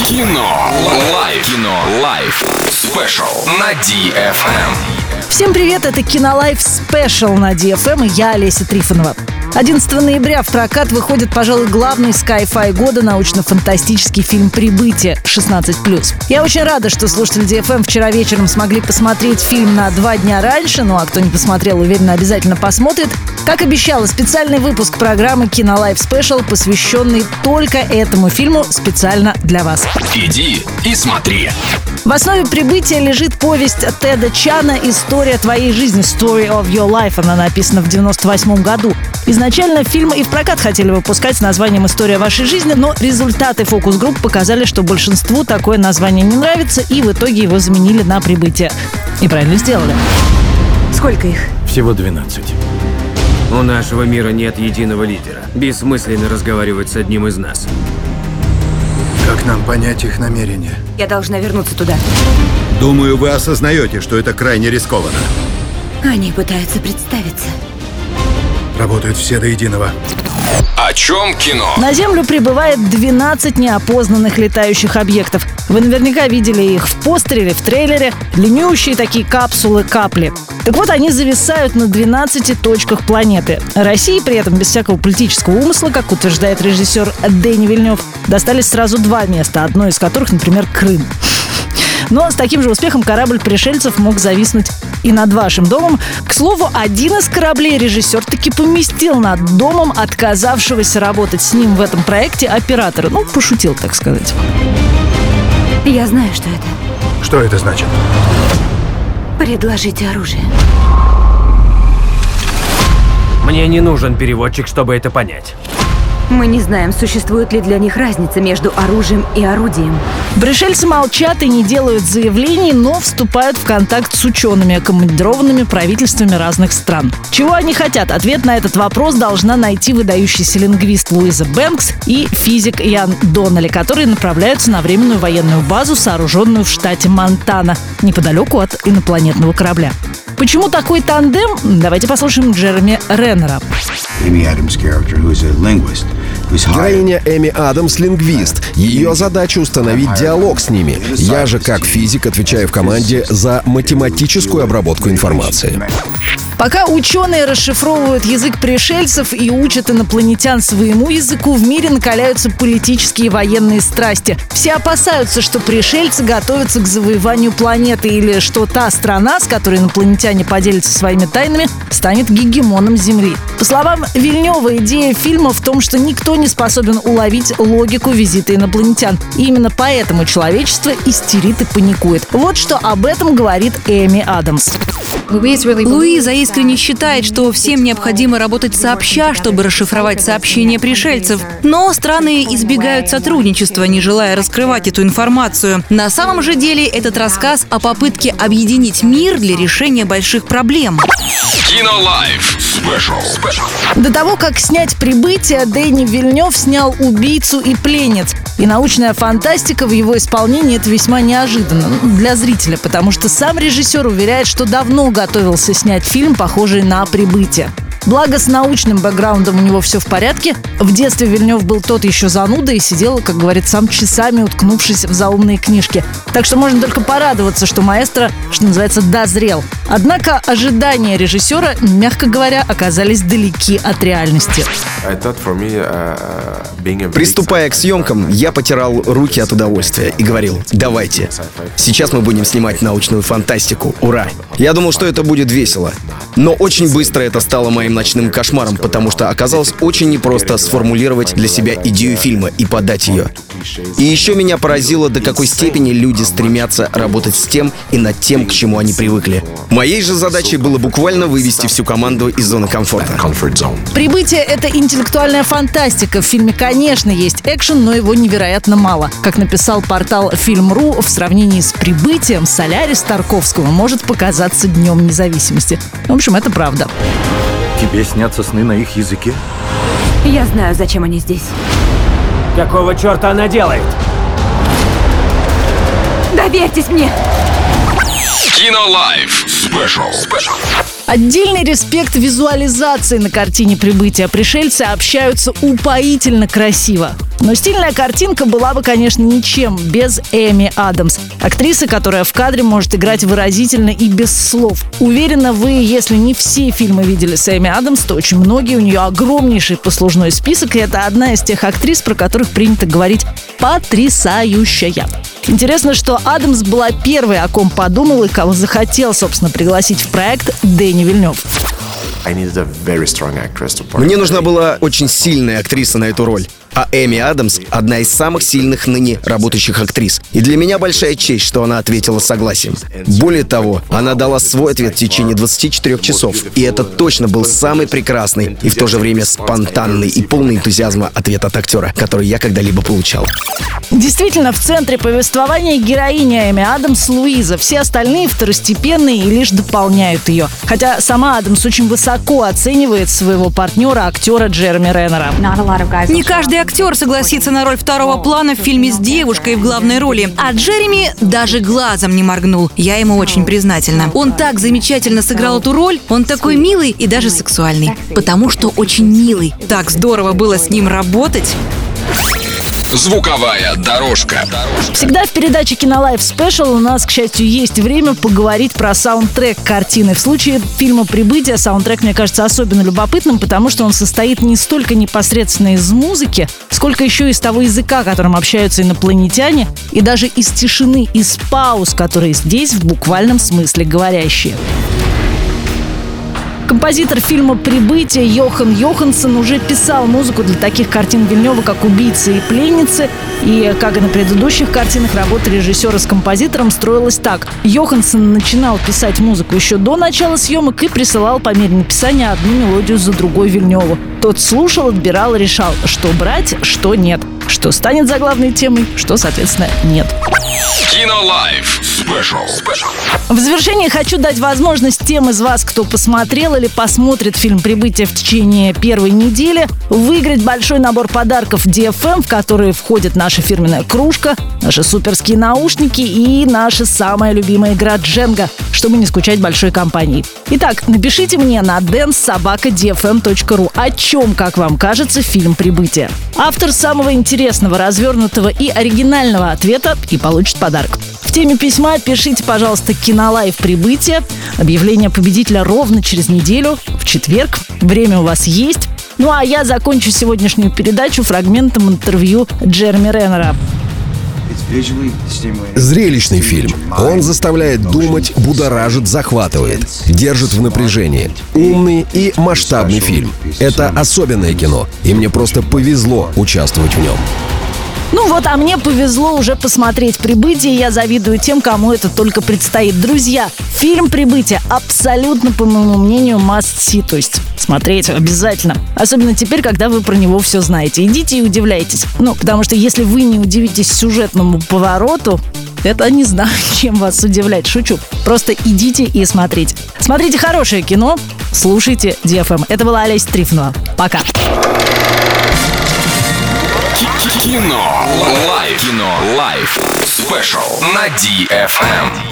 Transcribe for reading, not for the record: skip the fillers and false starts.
Кино. Лайф. Кино. Лайф. Спешл на DFM. Всем привет, это Кинолайф Special на DFM, и я, Олеся Трифонова. 11 ноября в прокат выходит, пожалуй, главный sci-fi года научно-фантастический фильм «Прибытие» 16+. Я очень рада, что слушатели DFM вчера вечером смогли посмотреть фильм на 2 дня раньше, ну а кто не посмотрел, уверенно, обязательно посмотрит. Как обещала, специальный выпуск программы Кинолайф Special, посвященный только этому фильму специально для вас. Иди и смотри. В основе «Прибытия» лежит повесть Теда Чана «История твоей жизни» (Story of Your Life). Она написана в 98 году. Изначально фильм и в прокат хотели выпускать с названием «История вашей жизни», но результаты фокус-групп показали, что большинству такое название не нравится, и в итоге его заменили на «Прибытие». И правильно сделали. Сколько их? Всего 12. У нашего мира нет единого лидера. Бессмысленно разговаривать с одним из нас. Как нам понять их намерения? Я должна вернуться туда. Думаю, вы осознаете, что это крайне рискованно. Они пытаются представиться. Работают все до единого. О чем кино? На Землю прибывает 12 неопознанных летающих объектов. Вы наверняка видели их в постере или в трейлере. Длиннющие такие капсулы-капли. Так вот, они зависают на 12 точках планеты. России при этом, без всякого политического умысла, как утверждает режиссер Дэни Вильнёв, достались сразу 2 места, одно из которых, например, Крым. Но с таким же успехом корабль пришельцев мог зависнуть и над вашим домом. К слову, один из кораблей режиссер таки поместил над домом отказавшегося работать с ним в этом проекте оператора. Ну, пошутил, так сказать. Я знаю, что это. Что это значит? Предложите оружие. Мне не нужен переводчик, чтобы это понять. Мы не знаем, существует ли для них разница между оружием и орудием. Пришельцы молчат и не делают заявлений, но вступают в контакт с учеными, командированными правительствами разных стран. Чего они хотят? Ответ на этот вопрос должна найти выдающийся лингвист Луиза Бэнкс и физик Ян Доннелли, которые направляются на временную военную базу, сооруженную в штате Монтана, неподалеку от инопланетного корабля. Почему такой тандем? Давайте послушаем Джереми Реннера. Героиня Эми Адамс — лингвист. Ее задача — установить диалог с ними. Я же, как физик, отвечаю в команде за математическую обработку информации. Пока ученые расшифровывают язык пришельцев и учат инопланетян своему языку, в мире накаляются политические и военные страсти. Все опасаются, что пришельцы готовятся к завоеванию планеты или что та страна, с которой инопланетяне поделятся своими тайнами, станет гегемоном Земли. По словам Вильнёва, идея фильма в том, что никто не способен уловить логику визита инопланетян. И именно поэтому человечество истерит и паникует. Вот что об этом говорит Эми Адамс. Луиза искренне считает, что всем необходимо работать сообща, чтобы расшифровать сообщения пришельцев. Но страны избегают сотрудничества, не желая раскрывать эту информацию. На самом же деле этот рассказ о попытке объединить мир для решения больших проблем. Кинолайф Спешл. До того, как снять «Прибытие», Дэни Вильнёв снял «Убийцу и пленниц». И научная фантастика в его исполнении — это весьма неожиданно для зрителя, потому что сам режиссер уверяет, что давно готовился снять фильм, похожий на «Прибытие». Благо, с научным бэкграундом у него все в порядке. В детстве Вильнёв был тот еще зануда и сидел, как говорит сам, часами уткнувшись в заумные книжки. Так что можно только порадоваться, что маэстро, что называется, дозрел. Однако ожидания режиссера, мягко говоря, оказались далеки от реальности. Приступая к съемкам, я потирал руки от удовольствия и говорил: давайте, сейчас мы будем снимать научную фантастику, ура! Я думал, что это будет весело. Но очень быстро это стало моим ночным кошмаром, потому что оказалось очень непросто сформулировать для себя идею фильма и подать ее. И еще меня поразило, до какой степени люди стремятся работать с тем и над тем, к чему они привыкли. Моей же задачей было буквально вывести всю команду из зоны комфорта. «Прибытие» — это интеллектуальная фантастика. В фильме, конечно, есть экшен, но его невероятно мало. Как написал портал Film.ru, в сравнении с «Прибытием» «Солярис» Тарковского может показаться Днем независимости. В общем, это правда. Тебе снятся сны на их языке? Я знаю, зачем они здесь. Какого черта она делает? Доверьтесь мне! Кинолайф Спешл. Отдельный респект визуализации на картине «Прибытие». Пришельцы общаются упоительно красиво. Но стильная картинка была бы, конечно, ничем без Эми Адамс. Актрисы, которая в кадре может играть выразительно и без слов. Уверена, вы, если не все фильмы видели с Эми Адамс, то очень многие. У нее огромнейший послужной список, и это одна из тех актрис, про которых принято говорить «потрясающая». Интересно, что Адамс была первой, о ком подумал и кого захотел, собственно, пригласить в проект Дэнни Вильнёв. Мне нужна была очень сильная актриса на эту роль. А Эми Адамс — одна из самых сильных ныне работающих актрис. И для меня большая честь, что она ответила согласием. Более того, она дала свой ответ в течение 24 часов. И это точно был самый прекрасный и в то же время спонтанный и полный энтузиазма ответ от актера, который я когда-либо получал. Действительно, в центре повествования героиня Эми Адамс Луиза. Все остальные второстепенные и лишь дополняют ее. Хотя сама Адамс очень высоко оценивает своего партнера, актера Джереми Реннера. Не каждый актер согласится на роль второго плана в фильме с девушкой в главной роли. А Джереми даже глазом не моргнул. Я ему очень признательна. Он так замечательно сыграл эту роль. Он такой милый и даже сексуальный. Потому что очень милый. Так здорово было с ним работать. Звуковая дорожка. Всегда в передаче «Кинолайф Спешл» у нас, к счастью, есть время поговорить про саундтрек картины. В случае фильма «Прибытие» саундтрек, мне кажется, особенно любопытным, потому что он состоит не столько непосредственно из музыки, сколько еще из того языка, которым общаются инопланетяне, и даже из тишины, из пауз, которые здесь в буквальном смысле говорящие. Композитор фильма «Прибытие» Йохан Йоханссон уже писал музыку для таких картин Вильнёва, как «Убийцы и пленницы». И, как и на предыдущих картинах, работа режиссера с композитором строилась так. Йоханссон начинал писать музыку еще до начала съемок и присылал по мере написания одну мелодию за другой Вильнёву. Тот слушал, отбирал и решал, что брать, что нет. Что станет заглавной темой, что, соответственно, нет. Кинолайф Спешл. В завершение хочу дать возможность тем из вас, кто посмотрел или посмотрит фильм «Прибытие» в течение первой недели, выиграть большой набор подарков DFM, в которые входит наша фирменная кружка, наши суперские наушники и наша самая любимая игра Дженга, чтобы не скучать большой компанией. Итак, напишите мне на dance@dfm.ru, о чем, как вам кажется, фильм «Прибытие». Автор самого интересного, развернутого и оригинального ответа и получит подарок. В теме письма пишите, пожалуйста, «Кинолайф Прибытие». Объявление победителя ровно через неделю, в четверг. Время у вас есть. Ну а я закончу сегодняшнюю передачу фрагментом интервью Джереми Реннера. Зрелищный фильм. Он заставляет думать, будоражит, захватывает, держит в напряжении. Умный и масштабный фильм. Это особенное кино, и мне просто повезло участвовать в нем. Ну вот, а мне повезло уже посмотреть «Прибытие». Я завидую тем, кому это только предстоит. Друзья, фильм «Прибытие» абсолютно, по моему мнению, must see. То есть смотреть обязательно. Особенно теперь, когда вы про него все знаете. Идите и удивляйтесь. Ну, потому что если вы не удивитесь сюжетному повороту, это не знаю, чем вас удивлять. Шучу. Просто идите и смотрите. Смотрите хорошее кино, слушайте DFM. Это была Олеся Трифонова. Пока. Кино. Лайф. Кино. Лайф. Спешл на DFM.